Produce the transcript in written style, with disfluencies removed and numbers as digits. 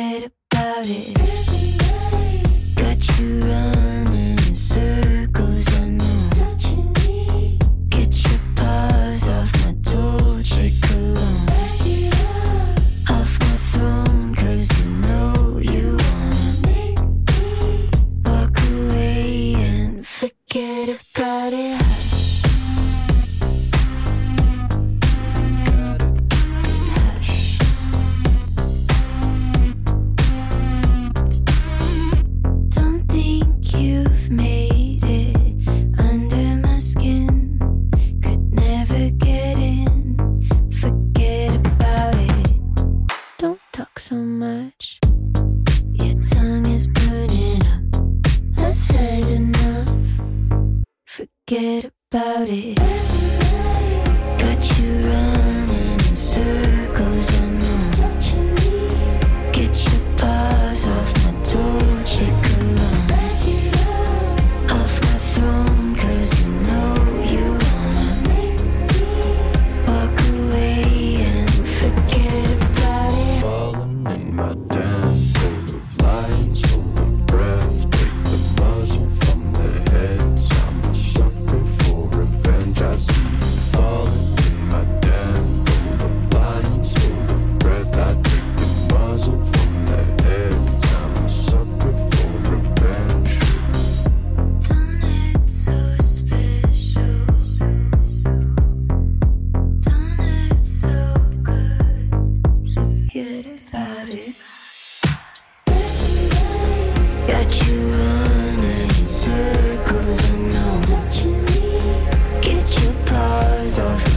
forget about it. Got you running in circles, I know. Get your paws off my Dolce cologne. Off my throne, 'cause you know you wanna walk away and forget about it. So much, your tongue is burning up. I've had enough. Forget about it. Got you running in circles, I know. Get your paws off my Dolce cologne. Off my throne, 'cause you know you wanna walk away and forget about it. In my den, full of lines, full of breath. Take the muzzle from their heads. I'm a sucker for revenge. I see you falling in my den, full of lines, full of breath. I take the muzzle from their heads. I'm a sucker for revenge. Don't act so special. Don't act so good. Forget about it. Got you running in circles, I know. Get your paws off